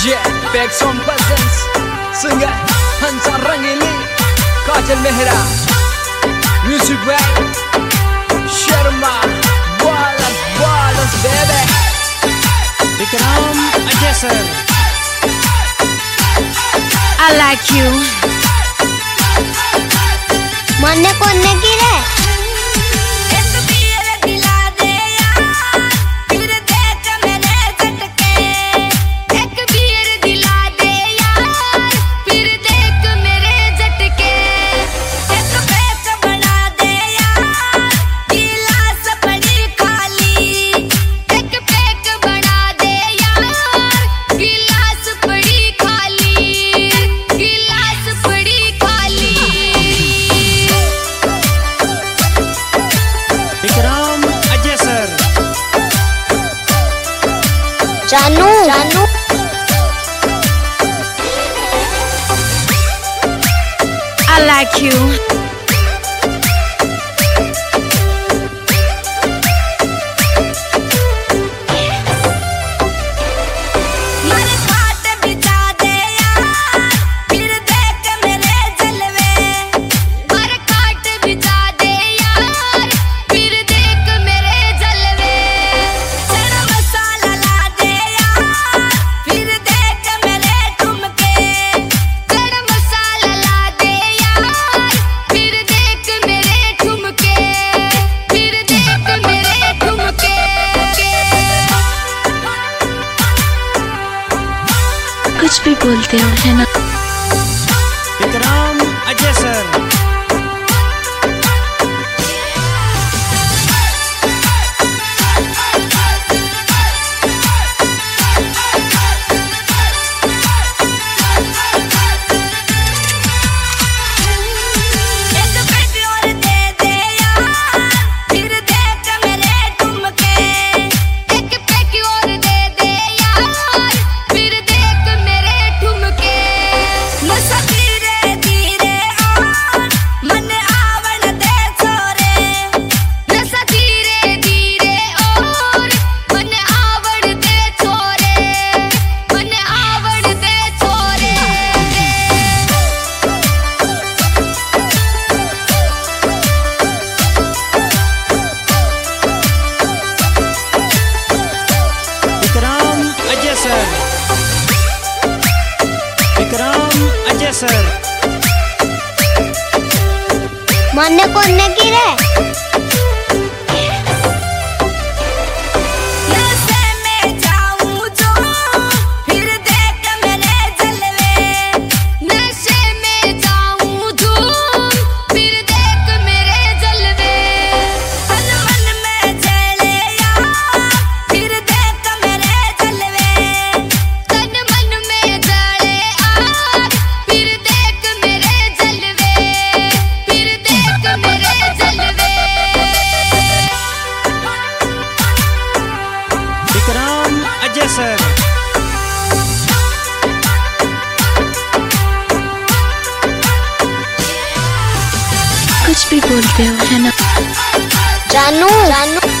Backsound Presents Singer Hansa Rangili Kajal Mehra Music by Sharma Balance baby Vikram Ajay sir I like you मानने को नहीं रे जानू I like you कुछ भी बोलते हो है ना विक्रम अजय सर विक्रम अजय सर मानने को नहीं रे विक्रम अजय सर कुछ भी बोलते हो है ना जानू